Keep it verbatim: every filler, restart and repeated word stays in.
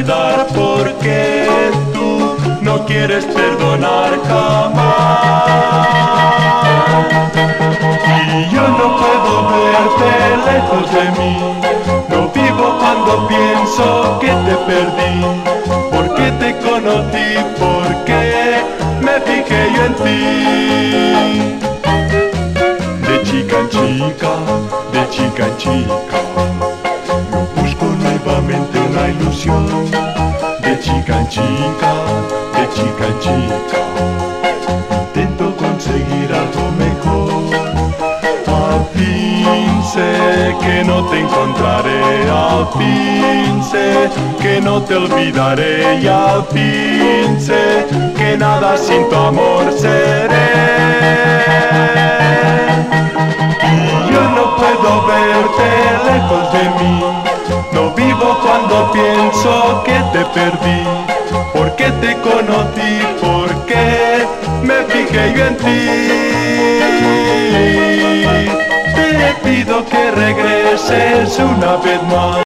olvidar porque tú no quieres perdonar jamás. Y yo no puedo verte lejos de mí, no vivo cuando pienso que te perdí, porque te conocí, porque me fijé yo en ti. De chica en chica, de chica en chica, yo busco nuevamente una ilusión. De chica en chica, de chica en chica, intento conseguir algo mejor. Al fin sé que no te encontraré, al fin sé que no te olvidaré, y al fin sé que nada sin tu amor seré. Y yo no puedo verte lejos de mí, no vivo cuando pienso que te perdí, porque te conocí, porque me fijé yo en ti. Te pido que regreses una vez más.